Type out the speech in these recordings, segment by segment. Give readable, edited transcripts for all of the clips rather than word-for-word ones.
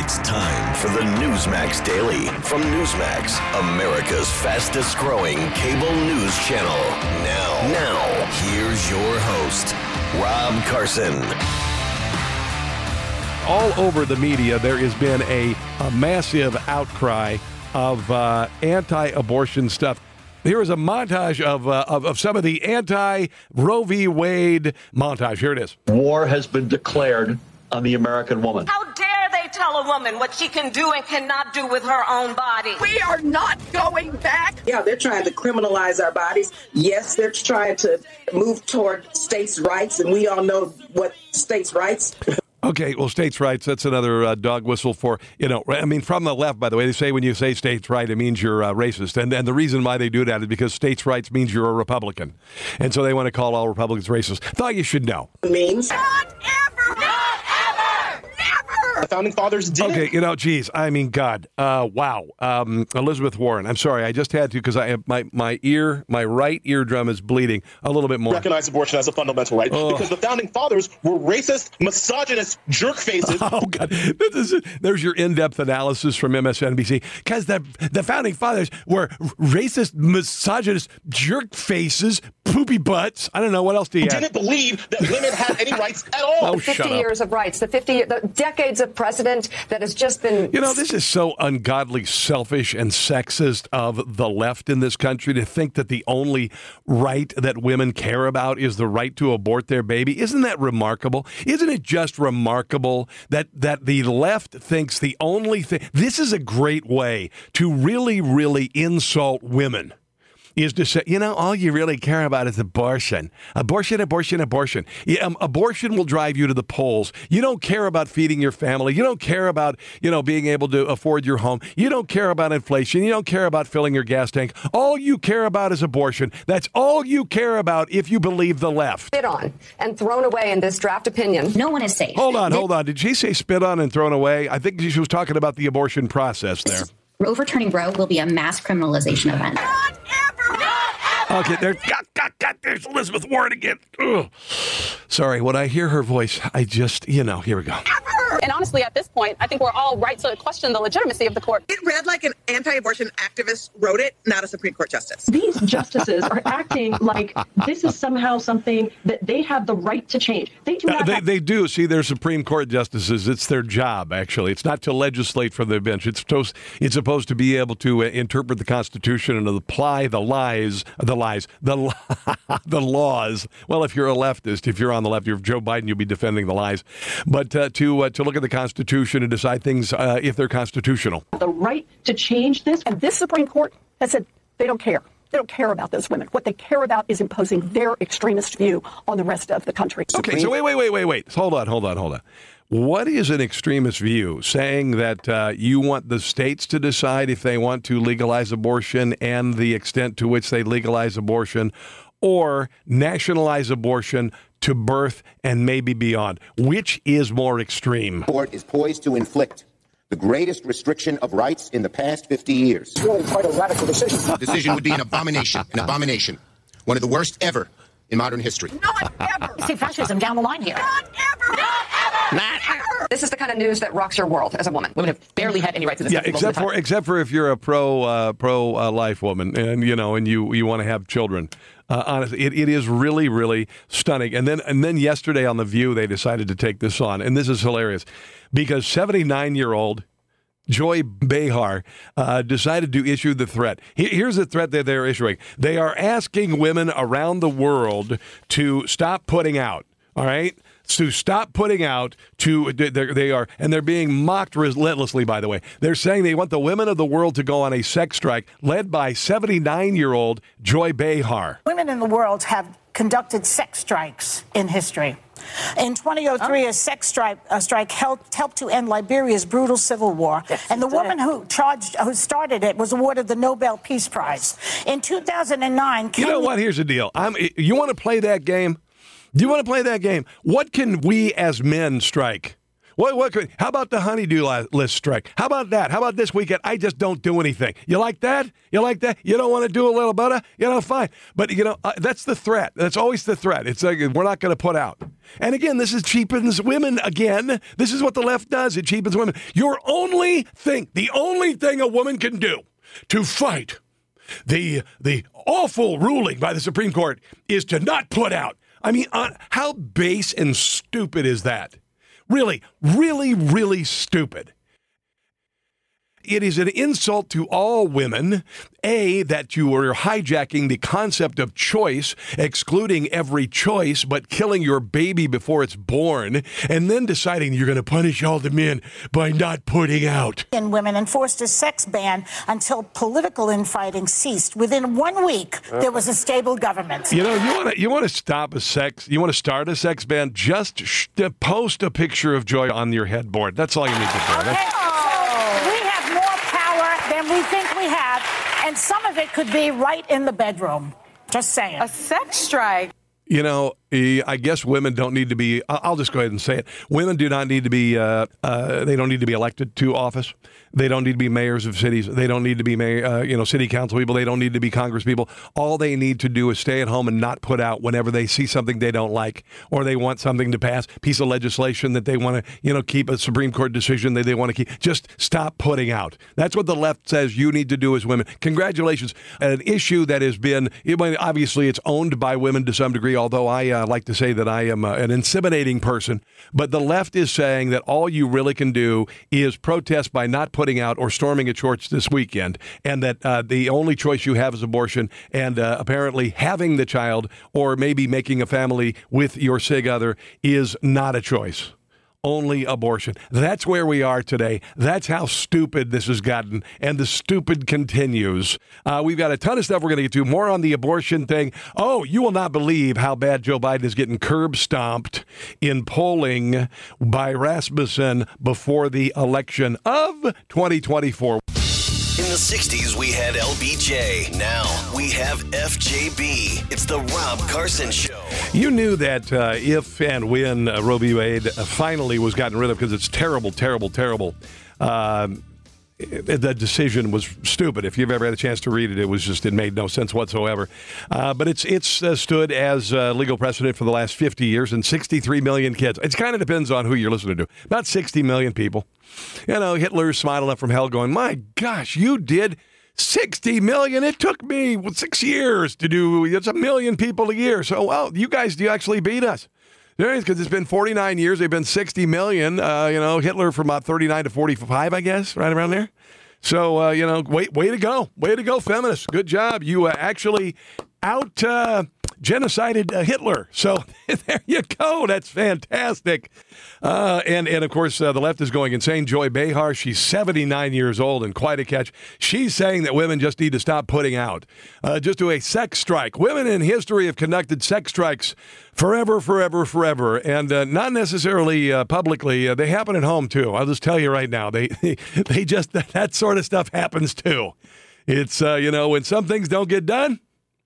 It's time for the Newsmax Daily from Newsmax, America's fastest growing cable news channel. Now, here's your host, Rob Carson. All over the media, there has been a massive outcry of anti-abortion stuff. Here is a montage of some of the anti-Roe v. Wade montage. Here it is. War has been declared on the American woman. How dare they tell a woman what she can do and cannot do with her own body? We are not going back. Yeah, they're trying to criminalize our bodies. Yes, they're trying to move toward states' rights, and we all know what states' rights. Okay, well, states' rights, that's another dog whistle for, from the left, by the way, they say when you say states' right, it means you're racist. And the reason why they do that is because states' rights means you're a Republican. And so they want to call all Republicans racist. Thought you should know. Means? Not ever! Not ever! Never! The Founding Fathers did. Okay, God. Wow. Elizabeth Warren, I'm sorry, I just had to because I have my right eardrum is bleeding a little bit more. Recognize abortion as a fundamental right because the Founding Fathers were racist, misogynist jerk faces. Oh, God. There's your in-depth analysis from MSNBC. Because the Founding Fathers were racist, misogynist jerk faces, poopy butts. I don't know. What else do you have? Didn't believe that women had any rights at all. Oh, 50 years of rights, the decades of precedent that has just been... This is so ungodly selfish and sexist of the left in this country to think that the only right that women care about is the right to abort their baby. Isn't that remarkable? Isn't it just remarkable that the left thinks the only thing... This is a great way to really, really insult women. Is to say, all you really care about is abortion. Abortion. Yeah, abortion will drive you to the polls. You don't care about feeding your family. You don't care about, being able to afford your home. You don't care about inflation. You don't care about filling your gas tank. All you care about is abortion. That's all you care about if you believe the left. Spit on and thrown away in this draft opinion. No one is safe. Hold on. Did she say spit on and thrown away? I think she was talking about the abortion process there. Overturning Roe will be a mass criminalization event. Not ever! Not ever! Okay, there's Elizabeth Warren again. Ugh. Sorry, when I hear her voice, I just, here we go. And honestly, at this point, I think we're all right to question the legitimacy of the court. It read like an anti-abortion activist wrote it, not a Supreme Court justice. These justices are acting like this is somehow something that they have the right to change. They do not. They do. See, they're Supreme Court justices. It's their job, actually. It's not to legislate from the bench. It's supposed to be able to interpret the Constitution and apply the laws. Well, if you're a leftist, if you're on the left, you're Joe Biden, you'll be defending the lies. But to look at the Constitution and decide things if they're constitutional. The right to change this, and this Supreme Court has said they don't care. They don't care about those women. What they care about is imposing their extremist view on the rest of the country. Okay, so wait. Hold on. What is an extremist view? Saying that you want the states to decide if they want to legalize abortion and the extent to which they legalize abortion, or nationalize abortion to birth and maybe beyond? Which is more extreme? The court is poised to inflict the greatest restriction of rights in the past 50 years. It's really quite a radical decision. The decision would be an abomination. One of the worst ever in modern history. Not ever! See fascism down the line here. Not ever! Not ever! Not ever! This is the kind of news that rocks your world as a woman. Women have barely had any rights in this country. Except for if you're a pro-life woman and you want to have children. Honestly, it is really, really stunning. And then yesterday on The View, they decided to take this on. And this is hilarious because 79-year-old Joy Behar decided to issue the threat. Here's the threat that they're issuing. They are asking women around the world to stop putting out. All right? To stop putting out, they're being mocked relentlessly, by the way. They're saying they want the women of the world to go on a sex strike led by 79-year-old Joy Behar. Women in the world have conducted sex strikes in history. In 2003, a sex strike helped to end Liberia's brutal civil war. Yes, and the woman who started it was awarded the Nobel Peace Prize. In 2009... You know what? Here's the deal. You want to play that game? Do you want to play that game? What can we as men strike? How about the honeydew list strike? How about that? How about this weekend? I just don't do anything. You like that? You like that? You don't want to do a little butter? Fine. But, that's the threat. That's always the threat. It's like, we're not going to put out. And again, this is cheapens women again. This is what the left does. It cheapens women. The only thing a woman can do to fight the awful ruling by the Supreme Court is to not put out. I mean, how base and stupid is that? Really, really, really stupid. It is an insult to all women, A, that you are hijacking the concept of choice, excluding every choice, but killing your baby before it's born, and then deciding you're going to punish all the men by not putting out. And women enforced a sex ban until political infighting ceased. Within 1 week, there was a stable government. You want to stop a sex, you want to start a sex ban, just post a picture of Joy on your headboard. That's all you need to do. Okay. Than we think we have, and some of it could be right in the bedroom. Just saying. A sex strike. I guess women don't need to be, I'll just go ahead and say it. Women do not need to be, they don't need to be elected to office. They don't need to be mayors of cities. They don't need to be, city council people. They don't need to be Congress people. All they need to do is stay at home and not put out whenever they see something they don't like, or they want something to pass, piece of legislation that they want to, keep, a Supreme Court decision that they want to keep. Just stop putting out. That's what the left says you need to do as women. Congratulations. An issue that has been, obviously it's owned by women to some degree, although I like to say that I am an intimidating person, but the left is saying that all you really can do is protest by not putting out or storming a church this weekend, and that the only choice you have is abortion, and apparently having the child or maybe making a family with your sig other is not a choice. Only abortion. That's where we are today. That's how stupid this has gotten, and the stupid continues. We've got a ton of stuff we're going to get to. More on the abortion thing. Oh, you will not believe how bad Joe Biden is getting curb stomped in polling by Rasmussen before the election of 2024. In the 60s, we had LBJ. Now we have FJB. It's the Rob Carson Show. You knew that if and when Roe v. Wade finally was gotten rid of, because it's terrible, terrible, terrible, the decision was stupid. If you've ever had a chance to read it, it made no sense whatsoever. But it's stood as legal precedent for the last 50 years and 63 million kids. It kind of depends on who you're listening to. About 60 million people. Hitler's smiling up from hell going, my gosh, you did 60 million. It took me 6 years to do. It's 1 million people a year. So, you guys do actually beat us. Because it's been 49 years. They've been 60 million. Hitler from about 39 to 45, I guess, right around there. So, way to go. Way to go, feminists. Good job. You actually genocided Hitler. So there you go. That's fantastic. And of course, the left is going insane. Joy Behar, she's 79 years old and quite a catch. She's saying that women just need to stop putting out. Just do a sex strike. Women in history have conducted sex strikes forever, forever, forever. And not necessarily publicly. They happen at home, too. I'll just tell you right now. They just, that sort of stuff happens, too. It's, when some things don't get done,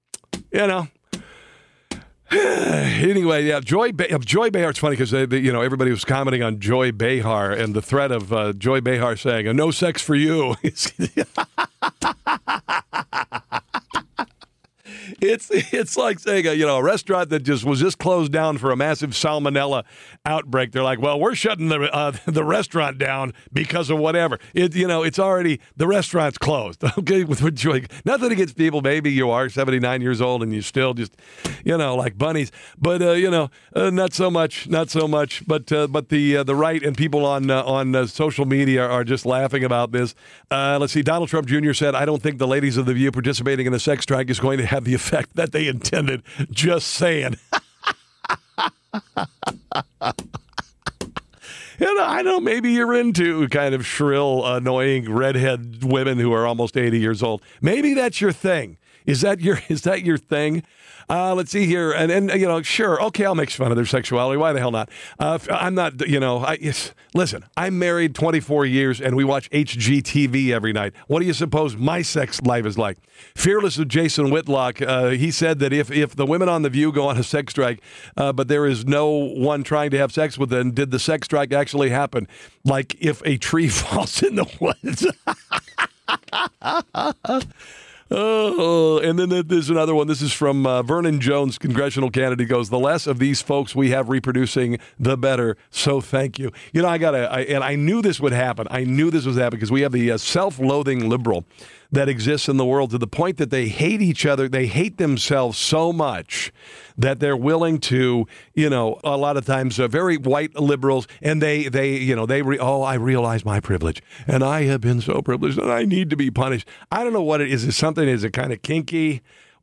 Anyway, yeah, Joy Behar. It's funny because everybody was commenting on Joy Behar and the threat of Joy Behar saying "no sex for you." It's like saying a restaurant that was just closed down for a massive salmonella outbreak. They're like, well, we're shutting the restaurant down because of whatever. It's already, the restaurant's closed. Okay, with Joy, nothing against people. Maybe you are 79 years old and you still just like bunnies, but not so much. But the right and people on social media are just laughing about this. Let's see. Donald Trump Jr. said, "I don't think the ladies of The View participating in the sex strike is going to have the effect that they intended." Just saying. I know maybe you're into kind of shrill, annoying redhead women who are almost 80 years old. Maybe that's your thing. Is that your thing? Let's see here. And sure. Okay, I'll make fun of their sexuality. Why the hell not? I'm not, listen, I'm married 24 years and we watch HGTV every night. What do you suppose my sex life is like? Fearless of Jason Whitlock, he said that if the women on The View go on a sex strike, but there is no one trying to have sex with them, did the sex strike actually happen? Like if a tree falls in the woods. Oh, and then there's another one. This is from Vernon Jones, congressional candidate. He goes, the less of these folks we have reproducing, the better. So thank you. I knew this would happen. I knew this was happening because we have the self-loathing liberal that exists in the world to the point that they hate each other. They hate themselves so much that they're willing to, a lot of times very white liberals, and I realize my privilege, and I have been so privileged, and I need to be punished. I don't know what it is. Is it kind of kinky?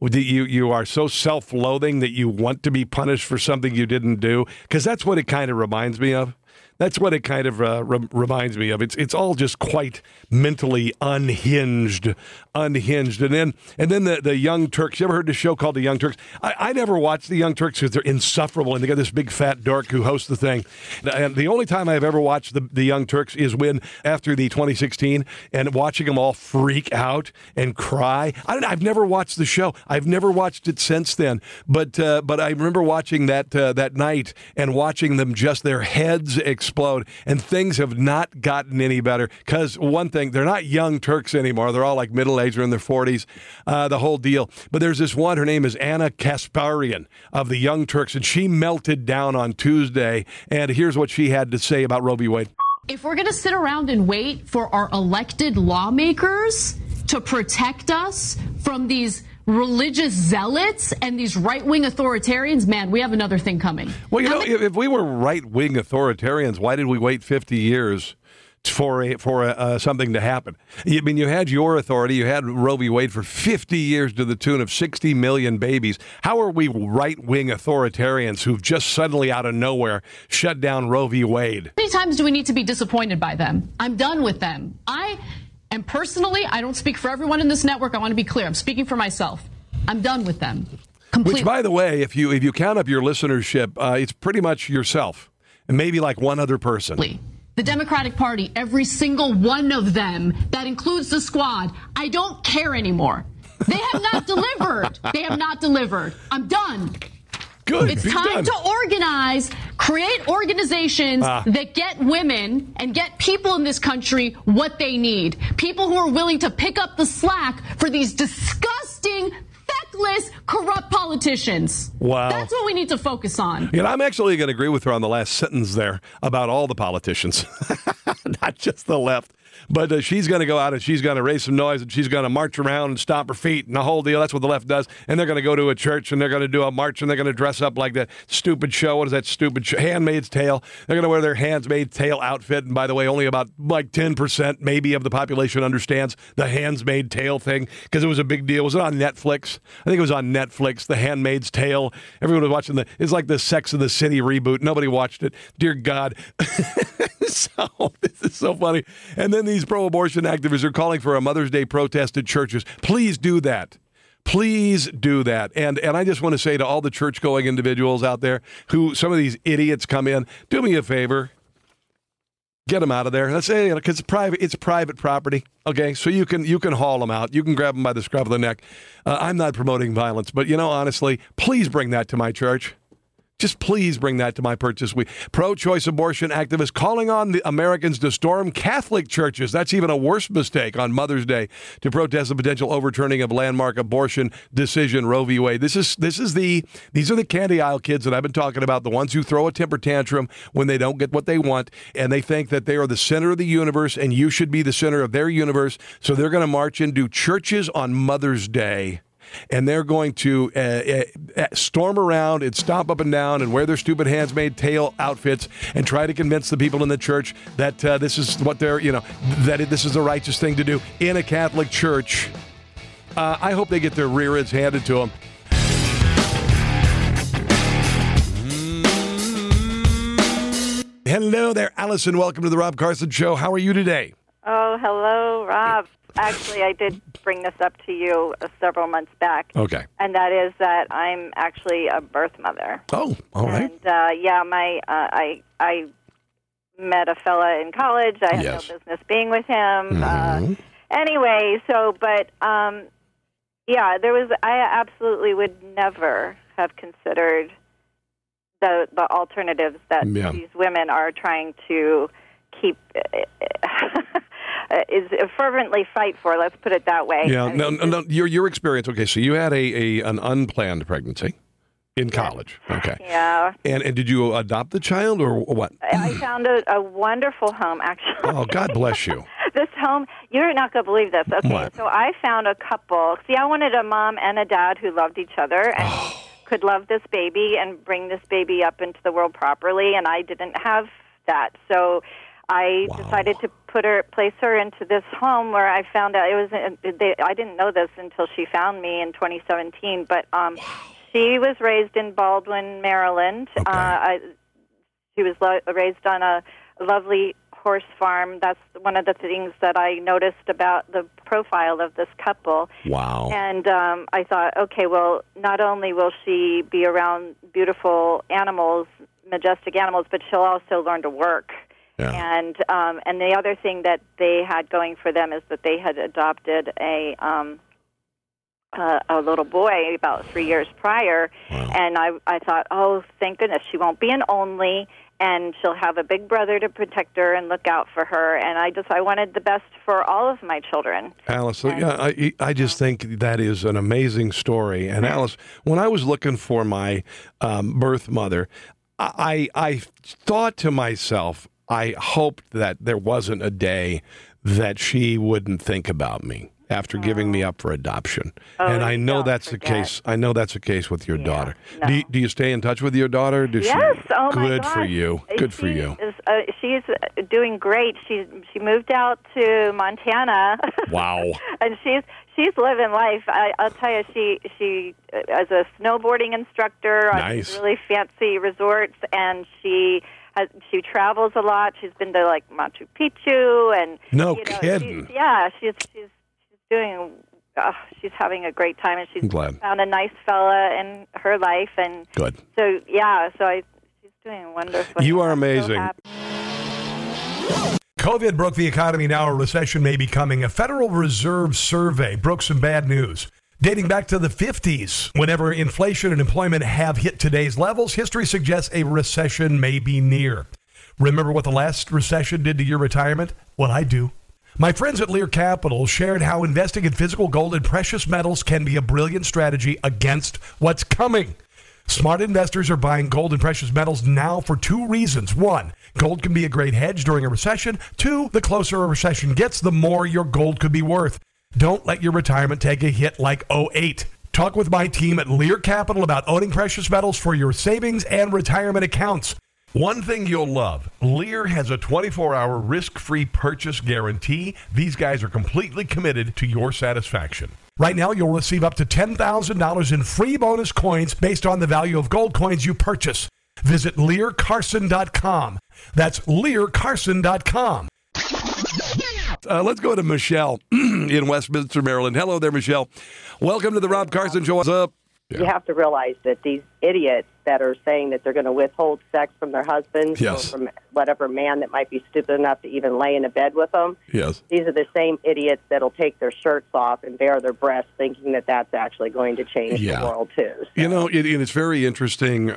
You are so self-loathing that you want to be punished for something you didn't do? Because that's what it kind of reminds me of. That's what it kind of reminds me of. It's all just quite mentally unhinged. And then the Young Turks. You ever heard the show called The Young Turks? I never watched The Young Turks because they're insufferable, and they got this big fat dork who hosts the thing. And the only time I've ever watched the Young Turks is when after the 2016 and watching them all freak out and cry. I've never watched the show. I've never watched it since then. But I remember watching that night and watching them just their heads explode, and things have not gotten any better because one thing, they're not Young Turks anymore. They're all like middle-aged or in their 40s, the whole deal. But there's this one, her name is Anna Kasparian of the Young Turks, and she melted down on Tuesday, and here's what she had to say about Roe v. Wade. If we're going to sit around and wait for our elected lawmakers to protect us from these religious zealots and these right-wing authoritarians, man, we have another thing coming. Well, if we were right-wing authoritarians, why did we wait 50 years for something to happen? I mean, you had your authority. You had Roe v. Wade for 50 years to the tune of 60 million babies. How are we right-wing authoritarians who've just suddenly out of nowhere shut down Roe v. Wade? How many times do we need to be disappointed by them? I'm done with them. And personally, I don't speak for everyone in this network. I want to be clear. I'm speaking for myself. I'm done with them. Completely. Which, by the way, if you count up your listenership, it's pretty much yourself and maybe like one other person. The Democratic Party, every single one of them, that includes the squad, I don't care anymore. They have not delivered. They have not delivered. I'm done. Good. It's time to organize, create organizations that get women and get people in this country what they need. People who are willing to pick up the slack for these disgusting, feckless, corrupt politicians. Wow. That's what we need to focus on. I'm actually going to agree with her on the last sentence there about all the politicians, not just the left. But she's going to go out and she's going to raise some noise and she's going to march around and stomp her feet and the whole deal. That's what the left does. And they're going to go to a church and they're going to do a march and they're going to dress up like that stupid show. What is that stupid show? Handmaid's Tale. They're going to wear their Handmaid's Tale outfit. And by the way, only about like 10% maybe of the population understands the Handmaid's Tale thing because it was a big deal. Was it on Netflix? I think it was on Netflix, The Handmaid's Tale. Everyone was watching it's like the Sex and the City reboot. Nobody watched it. Dear God. So this is so funny. And then these pro-abortion activists are calling for a Mother's Day protest at churches. Please do that. Please do that. And I just want to say to all the church-going individuals out there who some of these idiots come in, do me a favor. Get them out of there. Let's say because it's private property. Okay, so you can haul them out. You can grab them by the scruff of the neck. I'm not promoting violence, but honestly, please bring that to my church. Just please bring that to my purchase week. Pro-choice abortion activists calling on the Americans to storm Catholic churches. That's even a worse mistake on Mother's Day to protest the potential overturning of landmark abortion decision Roe v. Wade. These are the candy aisle kids that I've been talking about, the ones who throw a temper tantrum when they don't get what they want, and they think that they are the center of the universe and you should be the center of their universe. So they're going to march into churches on Mother's Day. And they're going to storm around and stomp up and down and wear their stupid Handmaid's Tale outfits and try to convince the people in the church that this is what they're, that this is the righteous thing to do in a Catholic church. I hope they get their rear ends handed to them. Hello there, Allison. Welcome to the Rob Carson Show. How are you today? Oh, hello, Rob. Actually, I did bring this up to you several months back. Okay. And that is that I'm actually a birth mother. Oh, all right. And I met a fella in college. I had no business being with him. Anyway, I absolutely would never have considered the alternatives that these women are trying to keep is fervently fight for. Let's put it that way. Yeah. No. Your experience. Okay, so you had an unplanned pregnancy in college. Okay. Yeah. And did you adopt the child or what? I found a wonderful home, actually. Oh, God bless you. This home, you're not going to believe this. Okay, what? So I found a couple. See, I wanted a mom and a dad who loved each other and could love this baby and bring this baby up into the world properly, and I didn't have that. So I decided to place her into this home where I found out I didn't know this until she found me in 2017, but she was raised in Baldwin, Maryland. Okay. She was raised on a lovely horse farm. That's one of the things that I noticed about the profile of this couple. Wow. And I thought, okay, well, not only will she be around beautiful animals, majestic animals, but she'll also learn to work. Yeah. And the other thing that they had going for them is that they had adopted a little boy about 3 years prior. Wow. And I thought, oh, thank goodness, she won't be an only, and she'll have a big brother to protect her and look out for her. And I wanted the best for all of my children. Alice, I just think that is an amazing story. And Alice, when I was looking for my birth mother, I thought to myself, I hoped that there wasn't a day that she wouldn't think about me after giving me up for adoption. And I know that's the case. I know that's the case with your daughter. No. Do you stay in touch with your daughter? Yes. Oh, my Good gosh. for you. Good for you. She's doing great. She moved out to Montana. Wow. And she's living life. I'll tell you, she as a snowboarding instructor on really fancy resorts, and she travels a lot. She's been to like Machu Picchu, and kidding. She's doing. She's having a great time, and she's glad. found a nice fella in her life, and good. So she's doing wonderful. You are amazing. COVID broke the economy. Now a recession may be coming. A Federal Reserve survey broke some bad news. Dating back to the 50s, whenever inflation and employment have hit today's levels, history suggests a recession may be near. Remember what the last recession did to your retirement? Well, I do. My friends at Lear Capital shared how investing in physical gold and precious metals can be a brilliant strategy against what's coming. Smart investors are buying gold and precious metals now for two reasons. One, gold can be a great hedge during a recession. Two, the closer a recession gets, the more your gold could be worth. Don't let your retirement take a hit like 2008. Talk with my team at Lear Capital about owning precious metals for your savings and retirement accounts. One thing you'll love, Lear has a 24-hour risk-free purchase guarantee. These guys are completely committed to your satisfaction. Right now, you'll receive up to $10,000 in free bonus coins based on the value of gold coins you purchase. Visit LearCarson.com. That's LearCarson.com. Let's go to Michelle in Westminster, Maryland. Hello there, Michelle. Welcome to the Rob Carson Show. What's up? You have to realize that these idiots that are saying that they're going to withhold sex from their husbands or from whatever man that might be stupid enough to even lay in a bed with them, these are the same idiots that will take their shirts off and bare their breasts thinking that that's actually going to change the world, too. So. You know, it's very interesting.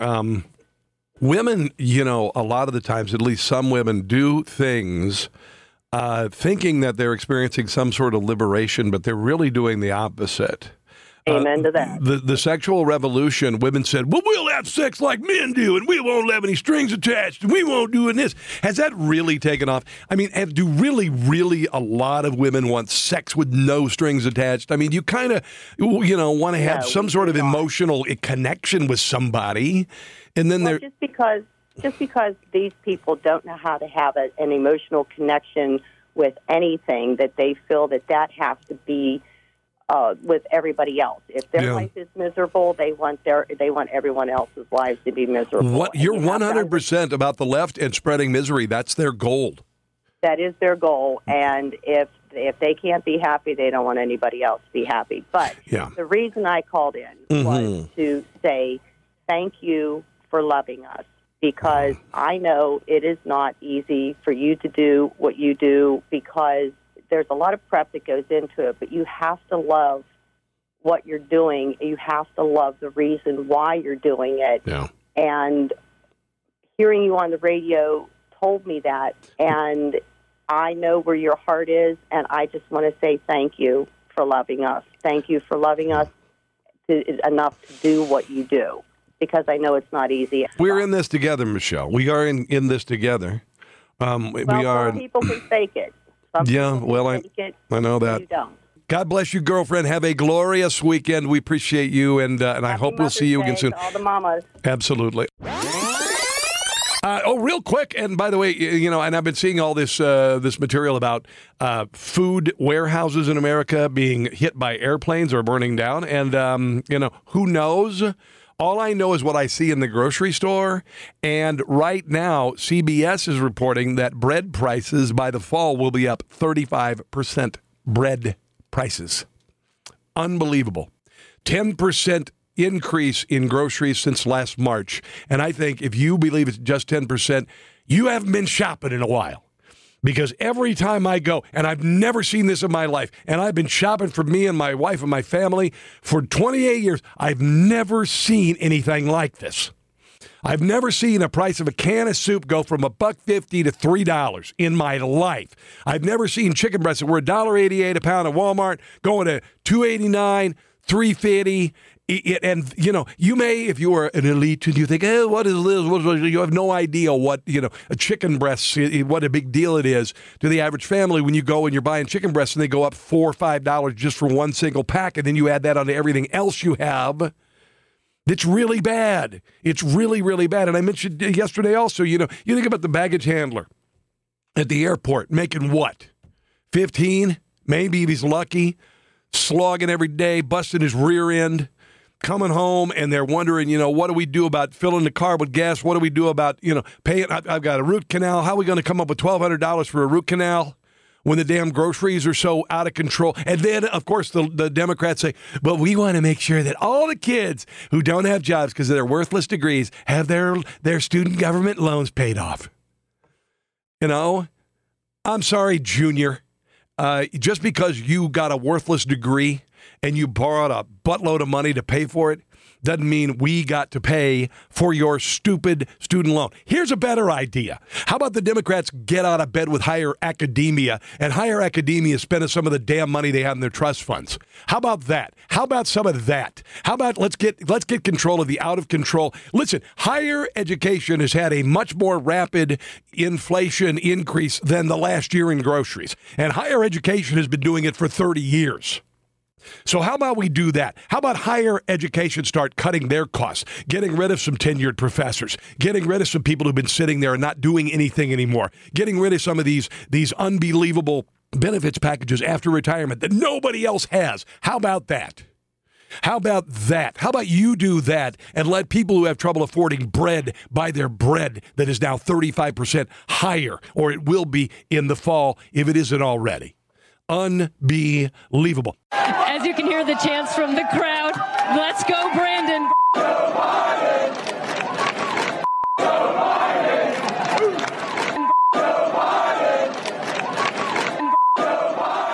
Women, a lot of the times, at least some women, do things thinking that they're experiencing some sort of liberation, but they're really doing the opposite. Amen to that. The sexual revolution, women said, well, we'll have sex like men do, and we won't have any strings attached, and we won't do this. Has that really taken off? I mean, do really a lot of women want sex with no strings attached? I mean, you kind of, want to have some sort of emotional connection with somebody, and then they're... Just because these people don't know how to have an emotional connection with anything, that they feel that has to be with everybody else. If their life is miserable, they want everyone else's lives to be miserable. You're 100% about the left and spreading misery. That's their goal. That is their goal, and if they can't be happy, they don't want anybody else to be happy. But the reason I called in was to say thank you for loving us, because I know it is not easy for you to do what you do, because there's a lot of prep that goes into it, but you have to love what you're doing. You have to love the reason why you're doing it. Yeah. And hearing you on the radio told me that, and I know where your heart is, and I just want to say thank you for loving us. Thank you for loving us enough to do what you do, because I know it's not easy. We're in this together, Michelle. We are in this together. We are. Some people can fake it. Some fake it. I know that. You don't. God bless you, girlfriend. Have a glorious weekend. We appreciate you, and I hope we'll see you again soon. All the mamas. Absolutely. Real quick, and by the way, and I've been seeing all this material about food warehouses in America being hit by airplanes or burning down, and who knows? All I know is what I see in the grocery store, and right now, CBS is reporting that bread prices by the fall will be up 35%. Bread prices. Unbelievable. 10% increase in groceries since last March. And I think if you believe it's just 10%, you haven't been shopping in a while. Because every time I go, and I've never seen this in my life, and I've been shopping for me and my wife and my family for 28 years, I've never seen anything like this. I've never seen a price of a can of soup go from $1.50 to $3 in my life. I've never seen chicken breasts that were $1.88 a pound at Walmart going to $2.89, $3.50. And, you may, if you are an elite, and you think, what is this? You have no idea what, a chicken breast, what a big deal it is to the average family when you go and you're buying chicken breasts and they go up $4 or $5 just for one single pack, and then you add that onto everything else you have. It's really bad. It's really, really bad. And I mentioned yesterday also, you think about the baggage handler at the airport making what? 15? Maybe if he's lucky, slogging every day, busting his rear end, coming home, and they're wondering, what do we do about filling the car with gas? What do we do about, paying? I've got a root canal. How are we going to come up with $1,200 for a root canal when the damn groceries are so out of control? And then, of course, the Democrats say, well, we want to make sure that all the kids who don't have jobs because of their worthless degrees have their student government loans paid off. I'm sorry, Junior. Just because you got a worthless degree and you borrowed a buttload of money to pay for it doesn't mean we got to pay for your stupid student loan. Here's a better idea. How about the Democrats get out of bed with higher academia, and higher academia spending some of the damn money they have in their trust funds? How about that? How about some of that? How about let's get control of the out of control? Listen, higher education has had a much more rapid inflation increase than the last year in groceries, and higher education has been doing it for 30 years. So how about we do that? How about higher education start cutting their costs, getting rid of some tenured professors, getting rid of some people who've been sitting there and not doing anything anymore, getting rid of some of these unbelievable benefits packages after retirement that nobody else has. How about that? How about that? How about you do that and let people who have trouble affording bread buy their bread that is now 35% higher, or it will be in the fall if it isn't already. Unbelievable. As you can hear the chants from the crowd, let's go, Brandon. Joe Biden. Joe Biden. Joe Biden. Joe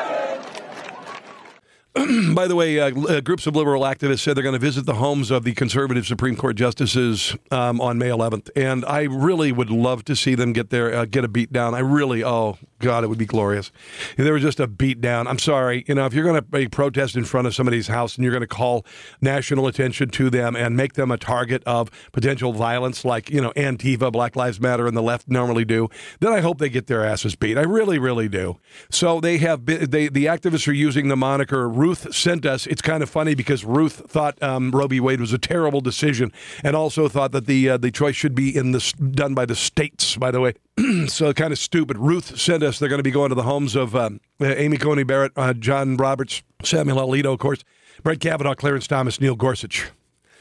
Biden. By the way, groups of liberal activists said they're going to visit the homes of the conservative Supreme Court justices on May 11th. And I really would love to see them get a beat down. Oh, God, it would be glorious. If there was just a beat down. I'm sorry. If you're going to protest in front of somebody's house and you're going to call national attention to them and make them a target of potential violence like, Antifa, Black Lives Matter, and the left normally do, then I hope they get their asses beat. I really, really do. So they have been, the activists are using the moniker Ruth Sent Us. It's kind of funny because Ruth thought Roe v. Wade was a terrible decision and also thought that the choice should be done by the states, by the way. So kind of stupid. Ruth sent us. They're going to be going to the homes of Amy Coney Barrett, John Roberts, Samuel Alito, of course, Brett Kavanaugh, Clarence Thomas, Neil Gorsuch.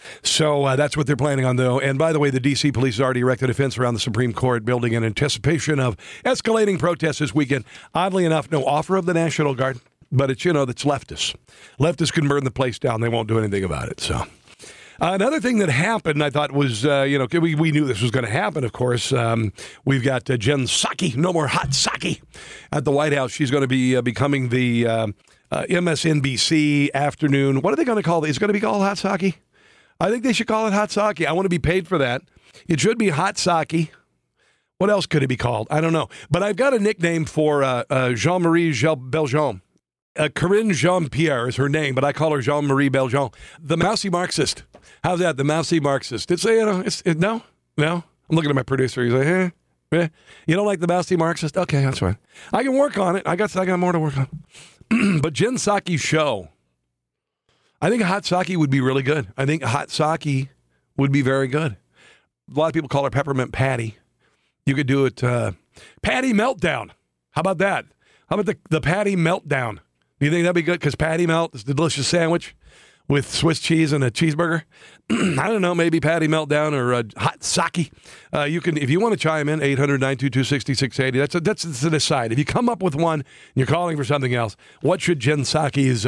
So that's what they're planning on, though. And by the way, the D.C. police has already erected a fence around the Supreme Court building in anticipation of escalating protests this weekend. Oddly enough, no offer of the National Guard, but it's, that's leftists. Leftists can burn the place down. They won't do anything about it. So another thing that happened, I thought was, we knew this was going to happen, of course. We've got Jen Psaki, no more hot Psaki, at the White House. She's going to be becoming the MSNBC afternoon. What are they going to call it? Is it going to be called Hot Psaki? I think they should call it Hot Psaki. I want to be paid for that. It should be Hot Psaki. What else could it be called? I don't know. But I've got a nickname for Jean-Marie Beljean. Corinne Jean-Pierre is her name, but I call her Jean-Marie Beljean. The mousy Marxist. How's that? The mousy Marxist. No. I'm looking at my producer. He's like, you don't like the mousy Marxist? Okay, that's fine. I can work on it. I got more to work on. But Jen Psaki's show, I think Hot Psaki would be really good. I think Hot Psaki would be very good. A lot of people call her Peppermint Patty. You could do it, Patty Meltdown. How about that? How about the Patty Meltdown? Do you think that'd be good? Because Patty Melt is a delicious sandwich with Swiss cheese and a cheeseburger. I don't know, maybe Patty Meltdown or Hot Psaki. You can, if you want to chime in, 800-922-6680. That's to decide. If you come up with one and you're calling for something else, what should Jen Psaki's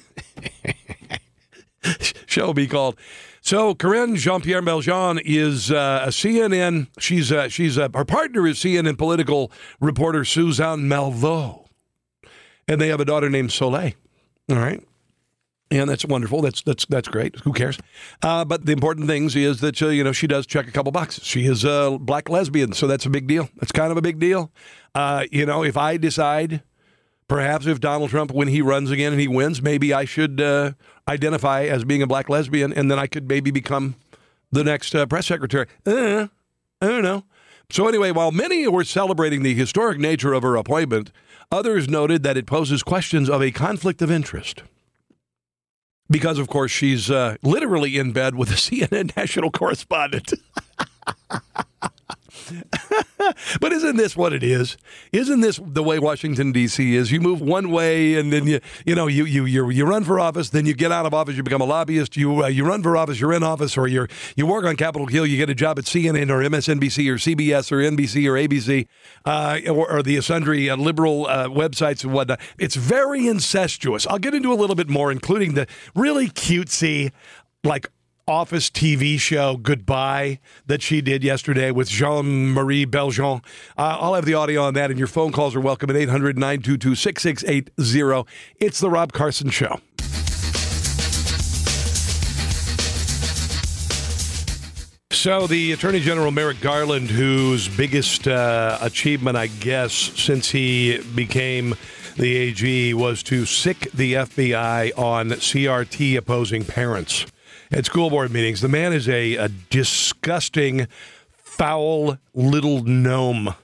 show be called? So Corinne Jean-Pierre Beljean is a CNN. She's her partner is CNN political reporter Suzanne Malveaux, and they have a daughter named Soleil. All right. And that's wonderful. That's great. Who cares? But the important thing is that, she does check a couple boxes. She is a black lesbian, so that's a big deal. That's kind of a big deal. If I decide, perhaps if Donald Trump, when he runs again and he wins, maybe I should identify as being a black lesbian, and then I could maybe become the next press secretary. I don't know. So anyway, while many were celebrating the historic nature of her appointment, others noted that it poses questions of a conflict of interest. Because, of course, she's literally in bed with a CNN national correspondent. But isn't this what it is? Isn't this the way Washington, D.C. is? You move one way, and then you run for office, then you get out of office, you become a lobbyist, you run for office, you're in office, or you work on Capitol Hill, you get a job at CNN or MSNBC or CBS or NBC or ABC or the sundry liberal websites and whatnot. It's very incestuous. I'll get into a little bit more, including the really cutesy, Office TV show Goodbye that she did yesterday with Jean-Marie Beljean. I'll have the audio on that, and your phone calls are welcome at 800-922-6680. It's the Rob Carson Show. So the Attorney General Merrick Garland, whose biggest achievement, I guess, since he became the AG was to sic the FBI on CRT opposing parents at school board meetings. The man is a disgusting, foul little gnome,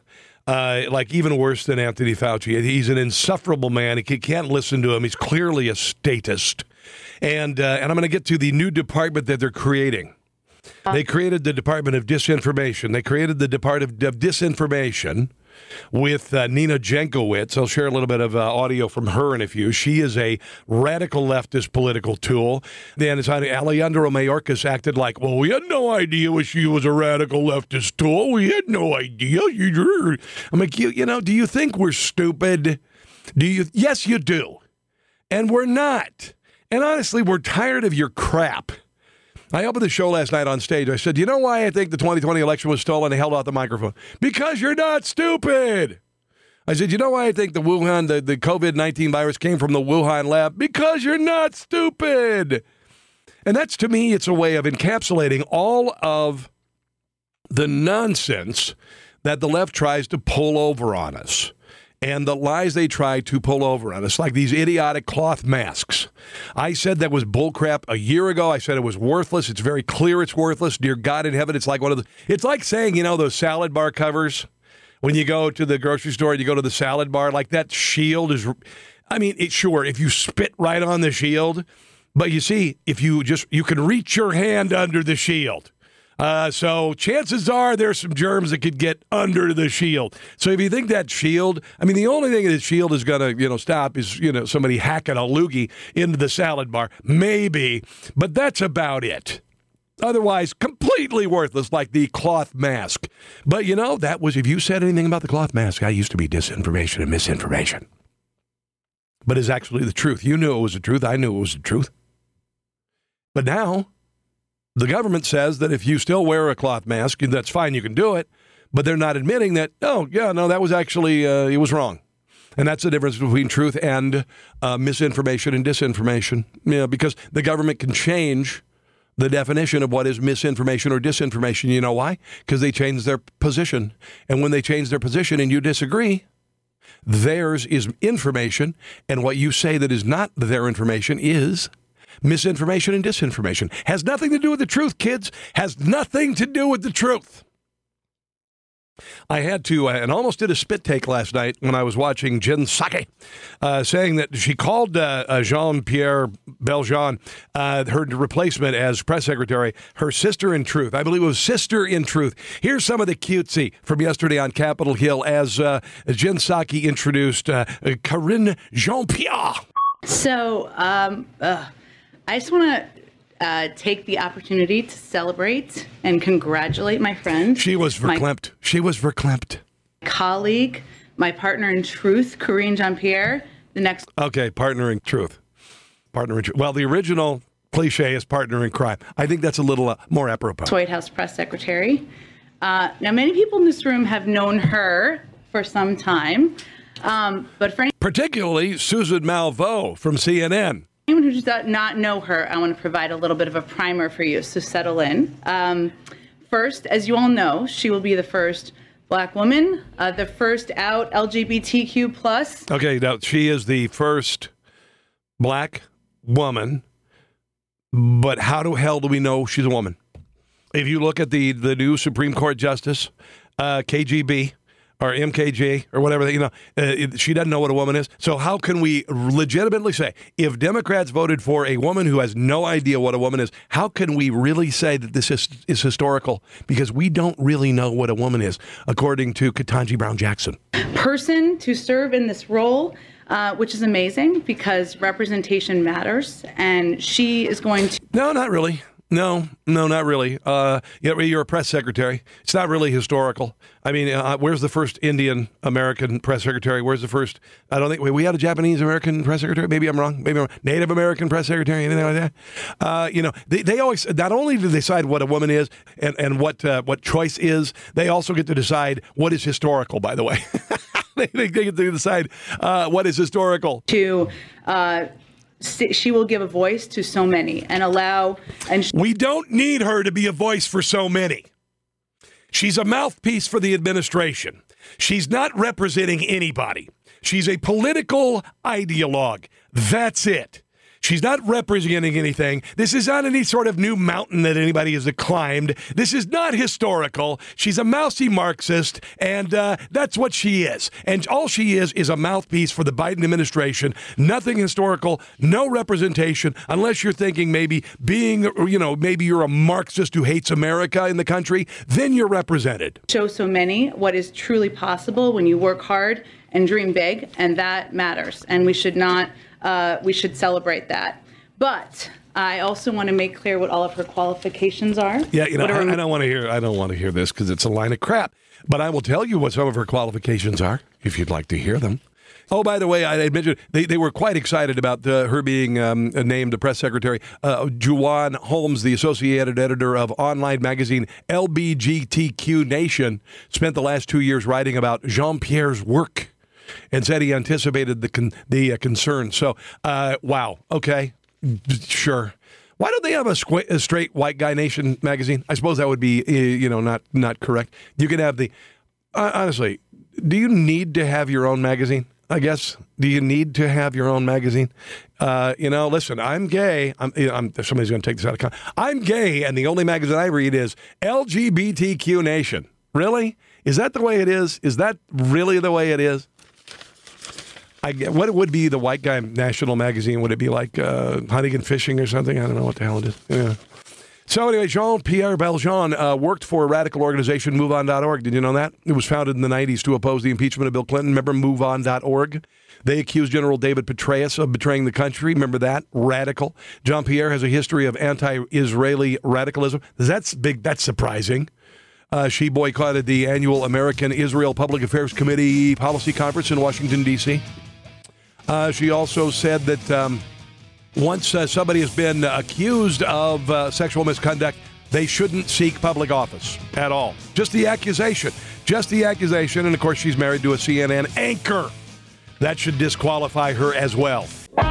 even worse than Anthony Fauci. He's an insufferable man. You can't listen to him. He's clearly a statist. And I'm going to get to the new department that they're creating. They created the Department of Disinformation. They created the Department of Disinformation with Nina Jankowicz. I'll share a little bit of audio from her in a few. She is a radical leftist political tool. Then it's Alejandro Mayorkas acted like, well, we had no idea she was a radical leftist tool. We had no idea. I'm like, do you think we're stupid? Yes, you do. And we're not. And honestly, we're tired of your crap. I opened the show last night on stage. I said, you know why I think the 2020 election was stolen? I held out the microphone. Because you're not stupid. I said, you know why I think the COVID-19 virus came from the Wuhan lab? Because you're not stupid. And that's, to me, it's a way of encapsulating all of the nonsense that the left tries to pull over on us. And the lies they try to pull over on us, like these idiotic cloth masks. I said that was bullcrap a year ago. I said it was worthless. It's very clear it's worthless. Dear God in heaven, it's like it's like saying, those salad bar covers. When you go to the grocery store and you go to the salad bar, like that shield is, sure, if you spit right on the shield, but you see, if you can reach your hand under the shield. So chances are there's some germs that could get under the shield. So if you think that shield, the only thing that shield is going to, stop is, somebody hacking a loogie into the salad bar. Maybe, but that's about it. Otherwise, completely worthless, like the cloth mask. But, that was, if you said anything about the cloth mask, I used to be disinformation and misinformation. But it's actually the truth. You knew it was the truth. I knew it was the truth. But now, the government says that if you still wear a cloth mask, that's fine, you can do it. But they're not admitting that, that was actually, it was wrong. And that's the difference between truth and misinformation and disinformation. Because the government can change the definition of what is misinformation or disinformation. You know why? Because they change their position. And when they change their position and you disagree, theirs is information. And what you say that is not their information is misinformation and disinformation. Has nothing to do with the truth, kids. Has nothing to do with the truth. I had to, and almost did a spit take last night when I was watching Jen Psaki, saying that she called Jean-Pierre Beljean, her replacement as press secretary, her sister in truth. I believe it was sister in truth. Here's some of the cutesy from yesterday on Capitol Hill as Jen Psaki introduced Karine Jean-Pierre. So I just want to take the opportunity to celebrate and congratulate my friend. She was verklempt. She was verklempt. Colleague, my partner in truth, Karine Jean-Pierre. Okay, partner in truth. Partner in truth. Well, the original cliche is partner in crime. I think that's a little more apropos. White House press secretary. Now, many people in this room have known her for some time, but for particularly Susan Malveaux from CNN. Anyone who does not know her, I want to provide a little bit of a primer for you, so settle in. First, as you all know, she will be the first Black woman, the first out LGBTQ+. Okay, now she is the first Black woman, but how the hell do we know she's a woman? If you look at the new Supreme Court Justice, KGB, or MKG, or whatever, she doesn't know what a woman is. So how can we legitimately say, if Democrats voted for a woman who has no idea what a woman is, how can we really say that this is historical? Because we don't really know what a woman is, according to Ketanji Brown Jackson. Person to serve in this role, which is amazing because representation matters, and she is going to... No, not really. No, not really. You're a press secretary. It's not really historical. I mean, where's the first Indian American press secretary? Where's the first? I don't think we had a Japanese American press secretary. Maybe I'm wrong. Native American press secretary, anything like that. They always not only do they decide what a woman is and what choice is, they also get to decide what is historical. By the way, they get to decide what is historical. She will give a voice to so many and allow... We don't need her to be a voice for so many. She's a mouthpiece for the administration. She's not representing anybody. She's a political ideologue. That's it. She's not representing anything. This is not any sort of new mountain that anybody has climbed. This is not historical. She's a mousy Marxist, and that's what she is. And all she is a mouthpiece for the Biden administration. Nothing historical, no representation, unless you're thinking maybe maybe you're a Marxist who hates America in the country, then you're represented. Show so many what is truly possible when you work hard and dream big, and that matters. And we should not... we should celebrate that. But I also want to make clear what all of her qualifications are. Yeah, I don't want to hear this because it's a line of crap. But I will tell you what some of her qualifications are, if you'd like to hear them. Oh, by the way, I mentioned they were quite excited about her being named the press secretary. Juwan Holmes, the associated editor of online magazine LBGTQ Nation, spent the last 2 years writing about Jean-Pierre's work and said he anticipated the concern. So, wow. Okay. Sure. Why don't they have a straight white guy nation magazine? I suppose that would be, not correct. You can have honestly, do you need to have your own magazine? I guess. Do you need to have your own magazine? Listen, I'm gay. Somebody's going to take this out of context. I'm gay, and the only magazine I read is LGBTQ Nation. Really? Is that the way it is? Is that really the way it is? What would be the white guy national magazine? Would it be like Hunting and Fishing or something? I don't know what the hell it is. Yeah. So anyway, Jean-Pierre Beljean worked for a radical organization, MoveOn.org. Did you know that? It was founded in the 90s to oppose the impeachment of Bill Clinton. Remember MoveOn.org? They accused General David Petraeus of betraying the country. Remember that? Radical. Jean-Pierre has a history of anti-Israeli radicalism. That's big. That's surprising. She boycotted the annual American Israel Public Affairs Committee Policy Conference in Washington, D.C. She also said that once somebody has been accused of sexual misconduct, they shouldn't seek public office at all. Just the accusation. Just the accusation. And, of course, she's married to a CNN anchor. That should disqualify her as well.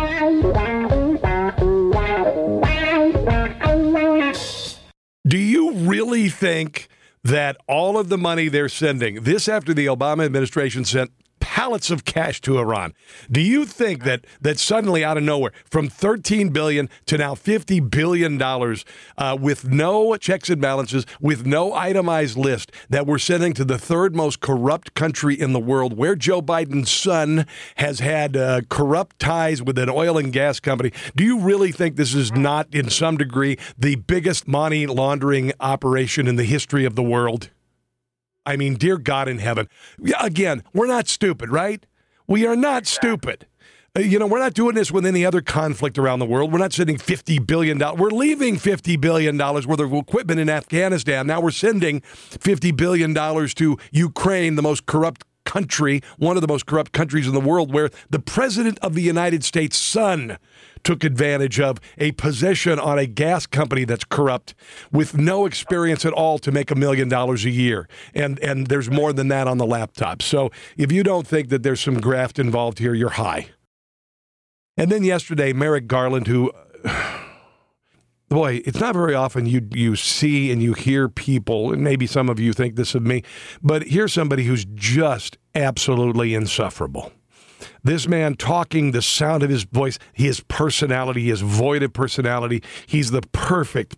Do you really think that all of the money they're sending, this after the Obama administration sent pallets of cash to Iran, do you think that suddenly out of nowhere, from $13 billion to now $50 billion, with no checks and balances, with no itemized list, that we're sending to the third most corrupt country in the world, where Joe Biden's son has had corrupt ties with an oil and gas company? Do you really think this is not, in some degree, the biggest money laundering operation in the history of the world? I mean, dear God in heaven. Again, we're not stupid, right? We are not stupid. We're not doing this with any other conflict around the world. We're not sending $50 billion. We're leaving $50 billion worth of equipment in Afghanistan. Now we're sending $50 billion to Ukraine, the most corrupt country, one of the most corrupt countries in the world, where the president of the United States' son took advantage of a position on a gas company that's corrupt with no experience at all to make $1 million a year. And there's more than that on the laptop. So if you don't think that there's some graft involved here, you're high. And then yesterday, Merrick Garland, who, boy, it's not very often you see and you hear people, and maybe some of you think this of me, but here's somebody who's just absolutely insufferable. This man talking, the sound of his voice, his personality, his void of personality. He's the perfect,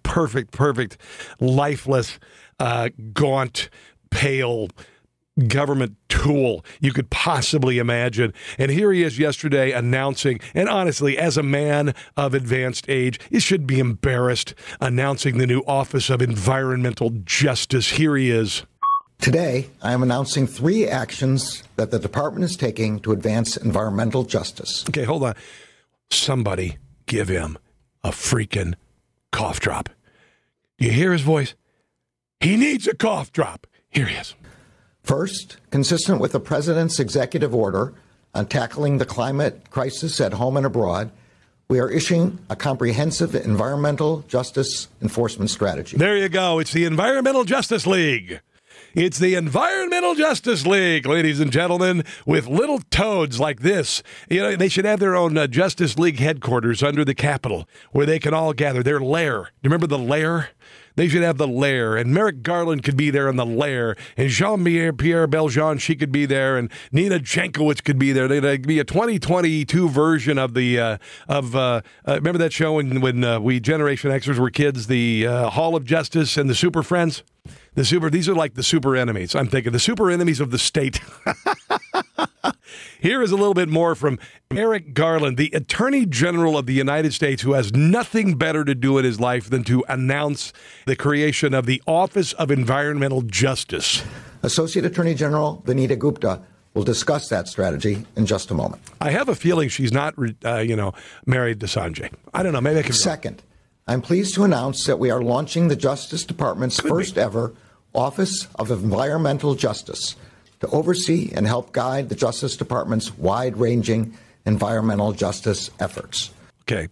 lifeless, gaunt, pale government tool you could possibly imagine. And here he is yesterday announcing, and honestly, as a man of advanced age, he should be embarrassed, announcing the new Office of Environmental Justice. Here he is. Today, I am announcing 3 actions that the department is taking to advance environmental justice. Okay, hold on. Somebody give him a freaking cough drop. Do you hear his voice? He needs a cough drop. Here he is. First, consistent with the president's executive order on tackling the climate crisis at home and abroad, we are issuing a comprehensive environmental justice enforcement strategy. There you go. It's the Environmental Justice League. It's the Environmental Justice League, ladies and gentlemen, with little toads like this. They should have their own Justice League headquarters under the Capitol where they can all gather. Their lair. Do you remember the lair? They should have the lair, and Merrick Garland could be there in the lair, and Jean-Pierre Beljean, she could be there, and Nina Jankowicz could be there. There'd be a 2022 version of the remember that show when we Generation Xers were kids, the Hall of Justice and the Super Friends. These are like the super enemies. I'm thinking the super enemies of the state. Here is a little bit more from Merrick Garland, the Attorney General of the United States, who has nothing better to do in his life than to announce the creation of the Office of Environmental Justice. Associate Attorney General Vanita Gupta will discuss that strategy in just a moment. I have a feeling she's not, married to Sanjay. I don't know. Maybe I can. Second, I'm pleased to announce that we are launching the Justice Department's first ever Office of Environmental Justice to oversee and help guide the Justice Department's wide-ranging environmental justice efforts. Okay.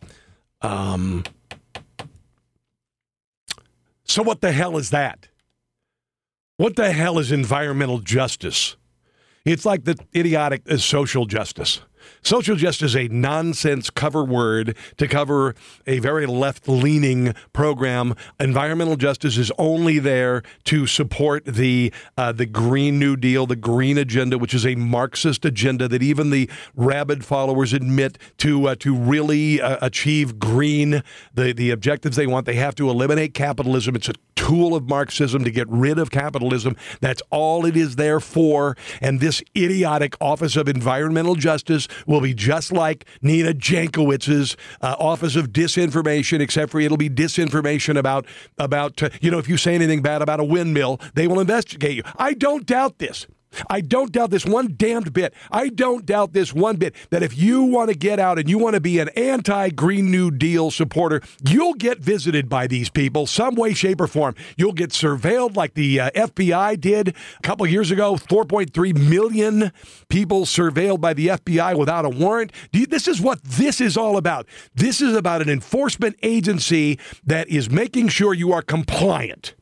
So what the hell is that? What the hell is environmental justice? It's like the idiotic social justice. Social justice is a nonsense cover word to cover a very left-leaning program. Environmental justice is only there to support the Green New Deal, the green agenda, which is a Marxist agenda that even the rabid followers admit to really achieve green, the objectives they want. They have to eliminate capitalism. It's a tool of Marxism to get rid of capitalism. That's all it is there for. And this idiotic Office of Environmental Justice will be just like Nina Jankowicz's Office of Disinformation, except for it'll be disinformation about if you say anything bad about a windmill, they will investigate you. I don't doubt this. I don't doubt this one damned bit. I don't doubt this one bit that if you want to get out and you want to be an anti-Green New Deal supporter, you'll get visited by these people some way, shape, or form. You'll get surveilled like the FBI did a couple years ago. 4.3 million people surveilled by the FBI without a warrant. This is what this is all about. This is about an enforcement agency that is making sure you are compliant.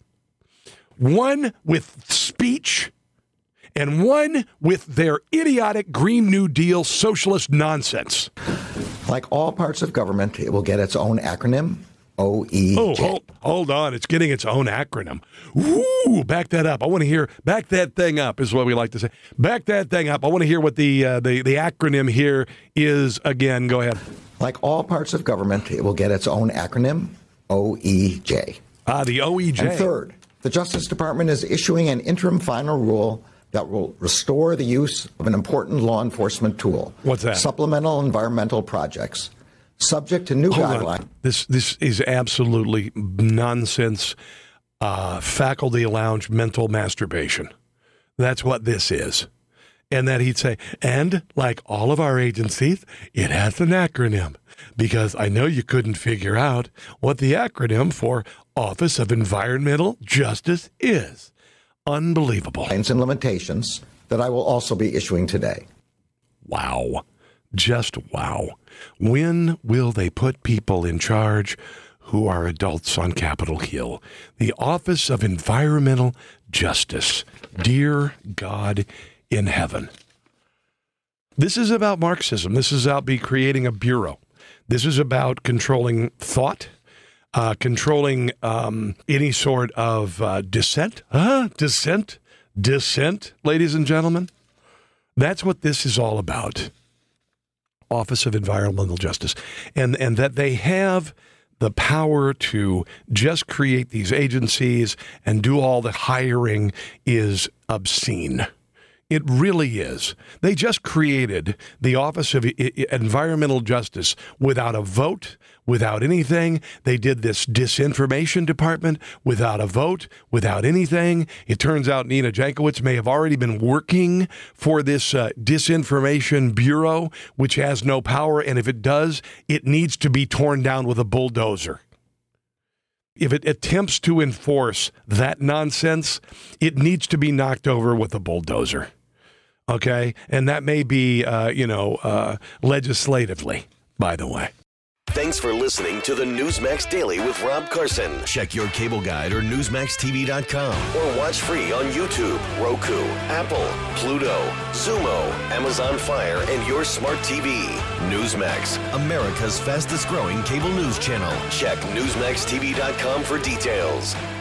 One with speech, and one with their idiotic Green New Deal socialist nonsense. Like all parts of government, it will get its own acronym, OEJ. Oh, hold on. It's getting its own acronym. Ooh, back that up. I want to hear, back that thing up is what we like to say. Back that thing up. I want to hear what the acronym here is again. Go ahead. Like all parts of government, it will get its own acronym, OEJ. The OEJ. And third, the Justice Department is issuing an interim final rule that will restore the use of an important law enforcement tool. What's that? Supplemental environmental projects, subject to new guidelines. This is absolutely nonsense. Faculty lounge mental masturbation. That's what this is. And that he'd say, and like all of our agencies, it has an acronym, because I know you couldn't figure out what the acronym for Office of Environmental Justice is. Unbelievable. And limitations that I will also be issuing today. Wow. Just wow. When will they put people in charge who are adults on Capitol Hill? The Office of Environmental Justice. Dear God in heaven. This is about Marxism. This is about creating a bureau. This is about controlling thought. Controlling any sort of dissent, ladies and gentlemen. That's what this is all about. Office of Environmental Justice. And that they have the power to just create these agencies and do all the hiring is obscene. It really is. They just created the Office of Environmental Justice without a vote, without anything. They did this disinformation department without a vote, without anything. It turns out Nina Jankowicz may have already been working for this disinformation bureau, which has no power. And if it does, it needs to be torn down with a bulldozer. If it attempts to enforce that nonsense, it needs to be knocked over with a bulldozer. Okay? And that may be, legislatively, by the way. Thanks for listening to the Newsmax Daily with Rob Carson. Check your cable guide or NewsmaxTV.com or watch free on YouTube, Roku, Apple, Pluto, Zumo, Amazon Fire, and your smart TV. Newsmax, America's fastest growing cable news channel. Check NewsmaxTV.com for details.